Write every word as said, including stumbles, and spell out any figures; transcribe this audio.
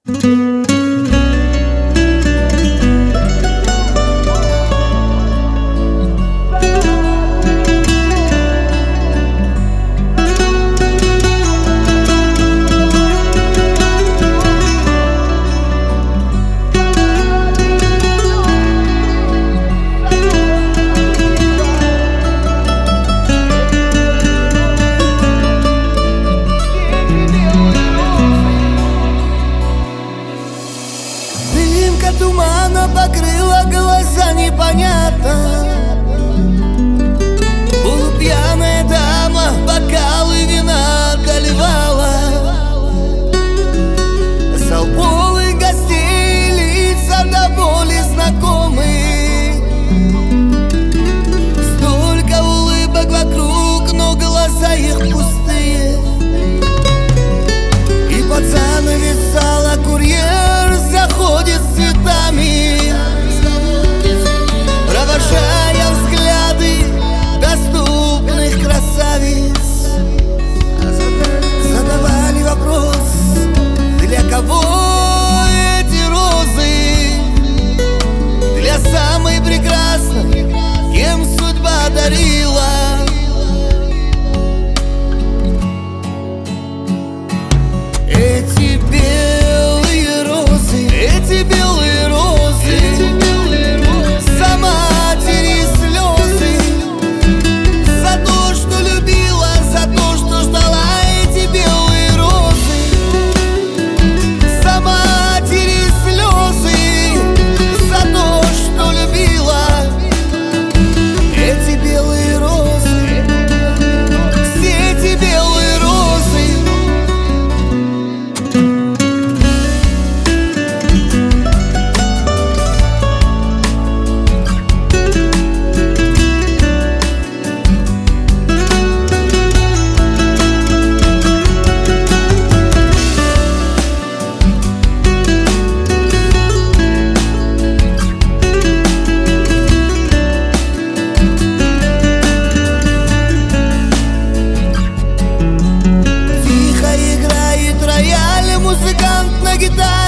Тумана покрыла глаза непонятно. Полупьяная дама бокалы вина доливала. Зал полный гостей, лица до боли знакомые. Столько улыбок вокруг, но глаза их пустые. И под занавес зала курьер заходит с цветами, провожая взгляды доступных красавиц. Задавали вопрос: для кого эти розы? Для самой прекрасной, кем судьба дарила. Эти белые розы, эти белые розы, за матери слезы, за то, что любила, за то, что ждала. Эти белые розы, за матери слезы, за то, что любила. Эти белые розы, все эти белые розы. Музыкант на гитаре.